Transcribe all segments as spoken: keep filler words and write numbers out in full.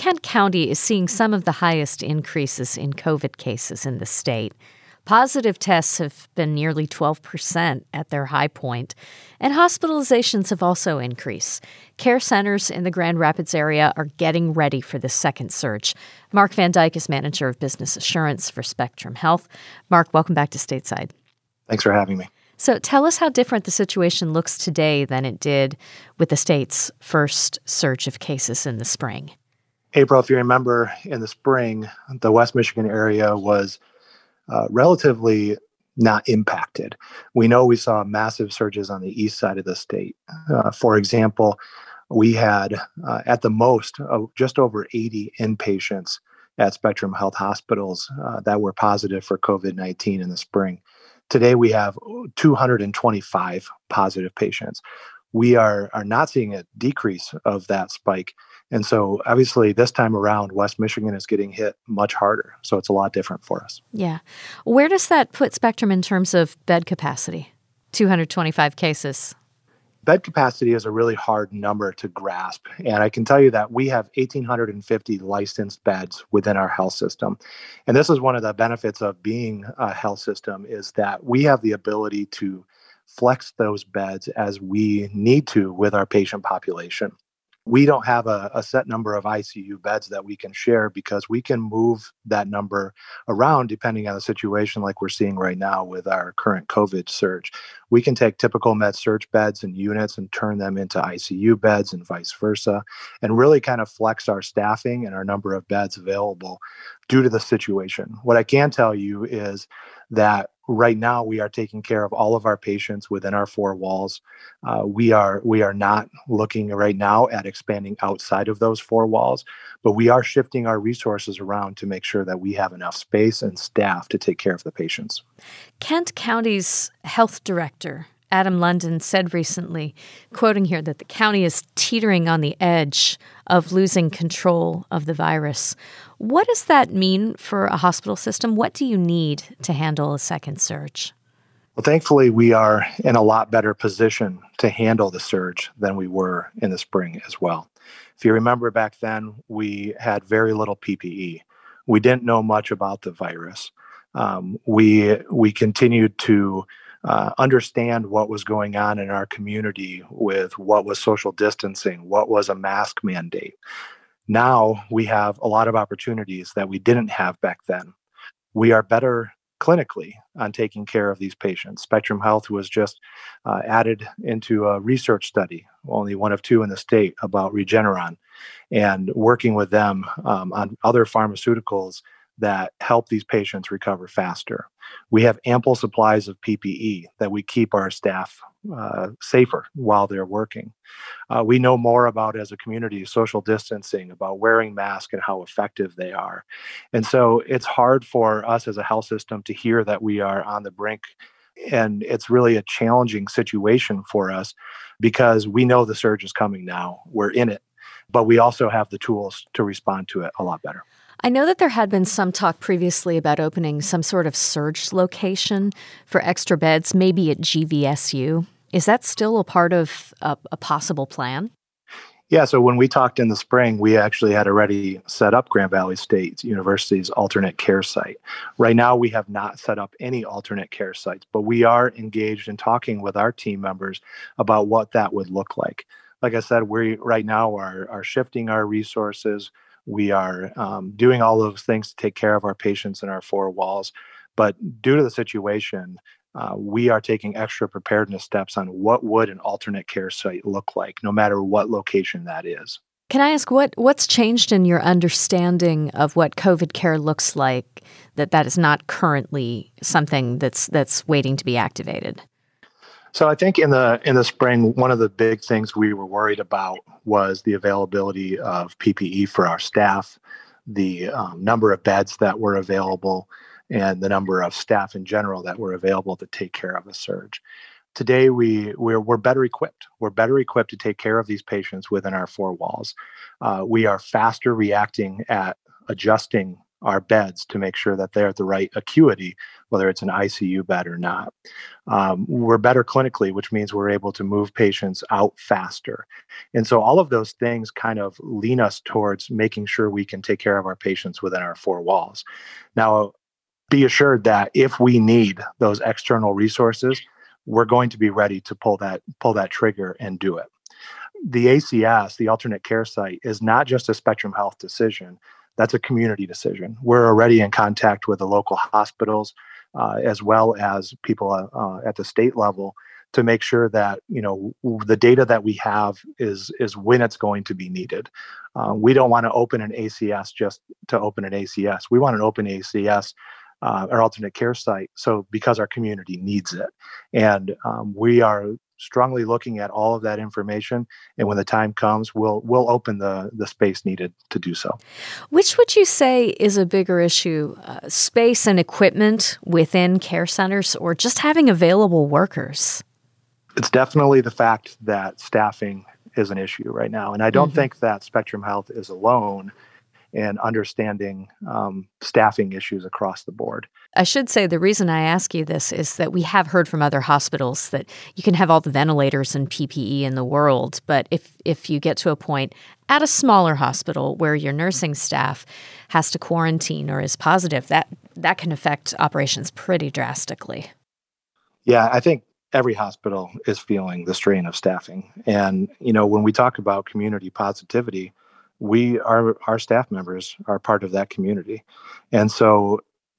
Kent County is seeing some of the highest increases in COVID cases in the state. Positive tests have been nearly twelve percent at their high point, and hospitalizations have also increased. Care centers in the Grand Rapids area are getting ready for the second surge. Mark Van Dyke is manager of business assurance for Spectrum Health. Mark, welcome back to Stateside. Thanks for having me. So tell us how different the situation looks today than it did with the state's first surge of cases in the spring. April, if you remember, in the spring, the West Michigan area was uh, relatively not impacted. We know we saw massive surges on the east side of the state. Uh, for example, we had uh, at the most uh, just over eighty inpatients at Spectrum Health hospitals uh, that were positive for COVID nineteen in the spring. Today, we have two hundred twenty-five positive patients. We are, are not seeing a decrease of that spike. And so obviously this time around, West Michigan is getting hit much harder. So it's a lot different for us. Yeah. Where does that put Spectrum in terms of bed capacity? two hundred twenty-five cases. Bed capacity is a really hard number to grasp. And I can tell you that we have one thousand eight hundred fifty licensed beds within our health system. And this is one of the benefits of being a health system is that we have the ability to flex those beds as we need to with our patient population. We don't have a, a set number of I C U beds that we can share because we can move that number around depending on the situation like we're seeing right now with our current COVID surge. We can take typical med surg beds and units and turn them into I C U beds and vice versa, and really kind of flex our staffing and our number of beds available due to the situation. What I can tell you is that right now, we are taking care of all of our patients within our four walls. Uh, we are we are not looking right now at expanding outside of those four walls, but we are shifting our resources around to make sure that we have enough space and staff to take care of the patients. Kent County's health director, Adam London, said recently, quoting here, that the county is teetering on the edge of losing control of the virus. What does that mean for a hospital system? What do you need to handle a second surge? Well, thankfully, we are in a lot better position to handle the surge than we were in the spring as well. If you remember back then, we had very little P P E. We didn't know much about the virus. Um, we we continued to Uh, understand what was going on in our community with what was social distancing, what was a mask mandate. Now we have a lot of opportunities that we didn't have back then. We are better clinically on taking care of these patients. Spectrum Health was just uh, added into a research study, only one of two in the state, about Regeneron, and working with them um, on other pharmaceuticals that help these patients recover faster. We have ample supplies of P P E that we keep our staff uh, safer while they're working. Uh, we know more about, as a community, social distancing, about wearing masks and how effective they are. And so it's hard for us as a health system to hear that we are on the brink. And it's really a challenging situation for us because we know the surge is coming now. We're in it, but we also have the tools to respond to it a lot better. I know that there had been some talk previously about opening some sort of surge location for extra beds, maybe at G V S U. Is that still a part of a, a possible plan? Yeah, so when we talked in the spring, we actually had already set up Grand Valley State University's alternate care site. Right now, we have not set up any alternate care sites, but we are engaged in talking with our team members about what that would look like. Like I said, we right now are, are shifting our resources. We are um, doing all those things to take care of our patients in our four walls. But due to the situation, uh, we are taking extra preparedness steps on what would an alternate care site look like, no matter what location that is. Can I ask what what's changed in your understanding of what COVID care looks like, that that is not currently something that's that's waiting to be activated? So I think in the in the spring, one of the big things we were worried about was the availability of P P E for our staff, the um, number of beds that were available, and the number of staff in general that were available to take care of the surge. Today, we, we're, we're better equipped. We're better equipped to take care of these patients within our four walls. Uh, we are faster reacting at adjusting our beds to make sure that they're at the right acuity, whether it's an I C U bed or not. Um, we're better clinically, which means we're able to move patients out faster. And so all of those things kind of lean us towards making sure we can take care of our patients within our four walls. Now, be assured that if we need those external resources, we're going to be ready to pull that pull that trigger and do it. The A C S, the alternate care site, is not just a Spectrum Health decision. That's a community decision. We're already in contact with the local hospitals, uh, as well as people uh, at the state level, to make sure that, you know, the data that we have is is when it's going to be needed. Uh, we don't want to open an A C S just to open an A C S. We want an open A C S, uh, our alternate care site, so because our community needs it. And um, we are strongly looking at all of that information, and when the time comes, we'll we'll open the the space needed to do so. Which would you say is a bigger issue, uh, space and equipment within care centers, or just having available workers? It's definitely the fact that staffing is an issue right now, and I don't mm-hmm. think that Spectrum Health is alone in understanding um, staffing issues across the board. I should say the reason I ask you this is that we have heard from other hospitals that you can have all the ventilators and P P E in the world, but if if you get to a point at a smaller hospital where your nursing staff has to quarantine or is positive, that that can affect operations pretty drastically. Yeah, I think every hospital is feeling the strain of staffing. And, you know, when we talk about community positivity, we are, our staff members are part of that community. And so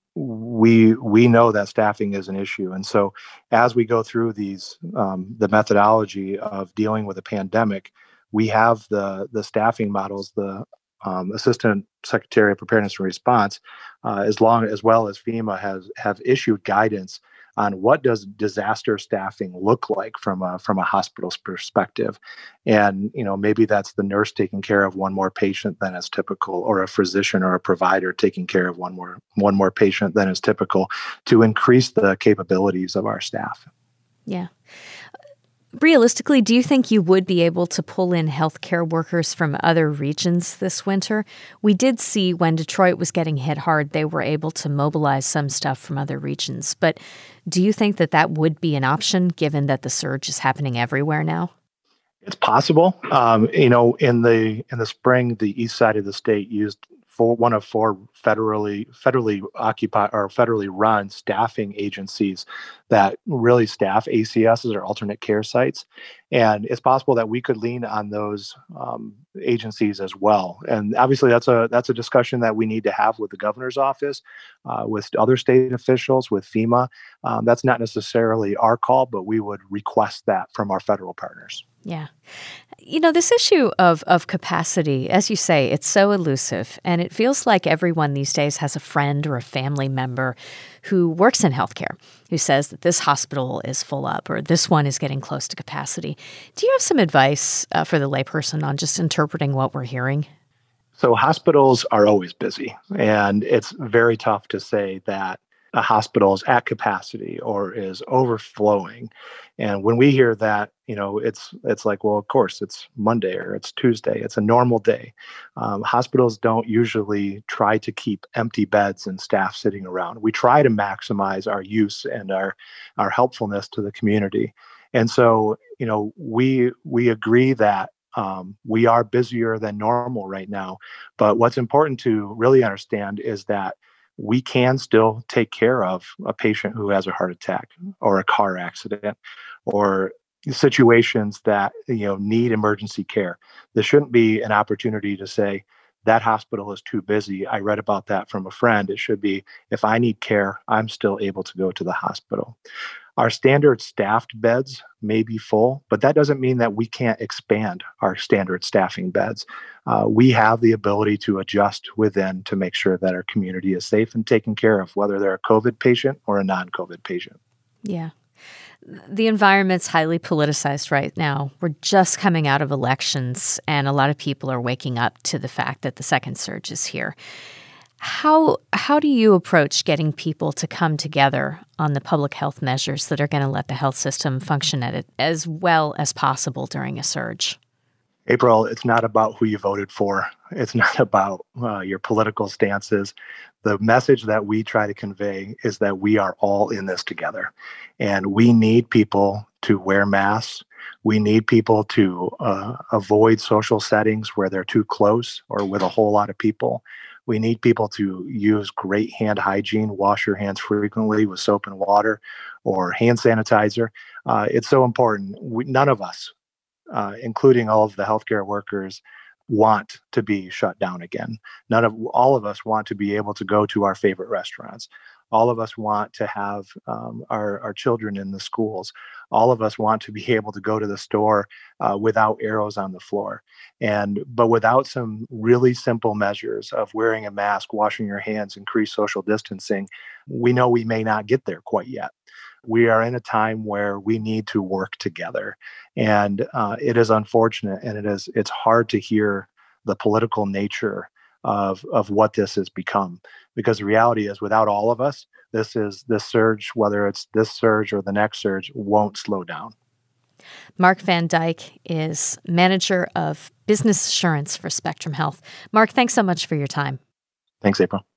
we we know that staffing is an issue. And so as we go through these, um, the methodology of dealing with a pandemic, we have the the staffing models, the um, Assistant Secretary of Preparedness and Response, uh, as long as well as FEMA has have issued guidance on what does disaster staffing look like from a from a hospital's perspective. And, you know, maybe that's the nurse taking care of one more patient than is typical, or a physician or a provider taking care of one more one more patient than is typical, to increase the capabilities of our staff. Yeah. Realistically, do you think you would be able to pull in healthcare workers from other regions this winter? We did see when Detroit was getting hit hard, they were able to mobilize some stuff from other regions. But do you think that that would be an option, given that the surge is happening everywhere now? It's possible. Um, you know, in the in the spring, the east side of the state used for one of four federally federally occupied or federally run staffing agencies that really staff A C Ss or alternate care sites. And it's possible that we could lean on those um, agencies as well. And obviously that's a that's a discussion that we need to have with the governor's office, uh, with other state officials, with FEMA. Um, that's not necessarily our call, but we would request that from our federal partners. Yeah. You know, this issue of, of capacity, as you say, it's so elusive, and it feels like everyone these days has a friend or a family member who works in healthcare who says that this hospital is full up or this one is getting close to capacity. Do you have some advice uh, for the layperson on just interpreting what we're hearing? So hospitals are always busy, and it's very tough to say that a hospital is at capacity or is overflowing. And when we hear that, you know, it's it's like, well, of course, it's Monday or it's Tuesday. It's a normal day. Um, hospitals don't usually try to keep empty beds and staff sitting around. We try to maximize our use and our our helpfulness to the community. And so, you know, we we agree that um, we are busier than normal right now. But what's important to really understand is that we can still take care of a patient who has a heart attack or a car accident or situations that, you know, need emergency care. There shouldn't be an opportunity to say that hospital is too busy. I read about that from a friend. It should be, if I need care, I'm still able to go to the hospital. Our standard staffed beds may be full, but that doesn't mean that we can't expand our standard staffing beds. Uh, we have the ability to adjust within to make sure that our community is safe and taken care of, whether they're a COVID patient or a non-COVID patient. Yeah. The environment's highly politicized right now. We're just coming out of elections, and a lot of people are waking up to the fact that the second surge is here. How how do you approach getting people to come together on the public health measures that are going to let the health system function at it as well as possible during a surge? April, it's not about who you voted for. It's not about uh, your political stances. The message that we try to convey is that we are all in this together. And we need people to wear masks. We need people to uh, avoid social settings where they're too close or with a whole lot of people. We need people to use great hand hygiene, wash your hands frequently with soap and water or hand sanitizer. Uh, it's so important. We, none of us, uh, including all of the healthcare workers, want to be shut down again. None of all of us want to be able to go to our favorite restaurants. All of us want to have um, our, our children in the schools. All of us want to be able to go to the store uh, without arrows on the floor. And but without some really simple measures of wearing a mask, washing your hands, increased social distancing, we know we may not get there quite yet. We are in a time where we need to work together, and uh, it is unfortunate, and it is it's hard to hear the political nature of of what this has become. Because the reality is, without all of us, this is this surge, whether it's this surge or the next surge, won't slow down. Mark Van Dyke is manager of business assurance for Spectrum Health. Mark, thanks so much for your time. Thanks, April.